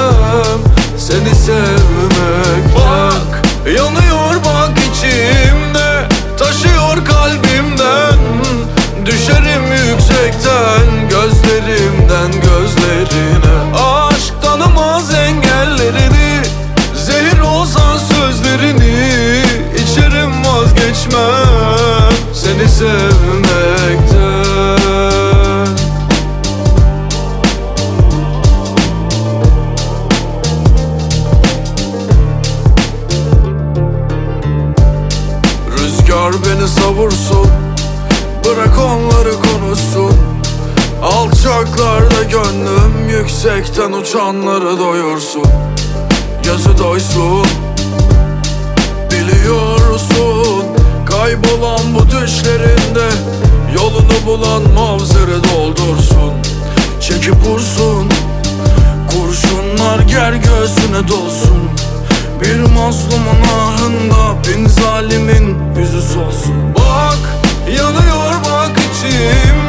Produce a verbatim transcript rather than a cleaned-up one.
seni sevmekten. Bak yanıyor bak içimde, taşıyor kalbimden. Düşerim yüksekten gözlerimden gözlerine. Aşk tanımaz engellerini, zehir olsa sözlerini. İçerim vazgeçmem seni sevmekten. Rüzgar beni savursun, bırak onları konuşsun. Alçaklarda gönlüm, yüksekten uçanları doyursun. Gözü doysun, biliyorsun. Kaybolan bu düşlerinde yolunu bulan mavzeri doldursun. Çekip vursun, kurşunlar ger göğsüne dolsun. Bir mazlumun ahında bin zalimin yüzü solsun. Bak yanıyor bak içim,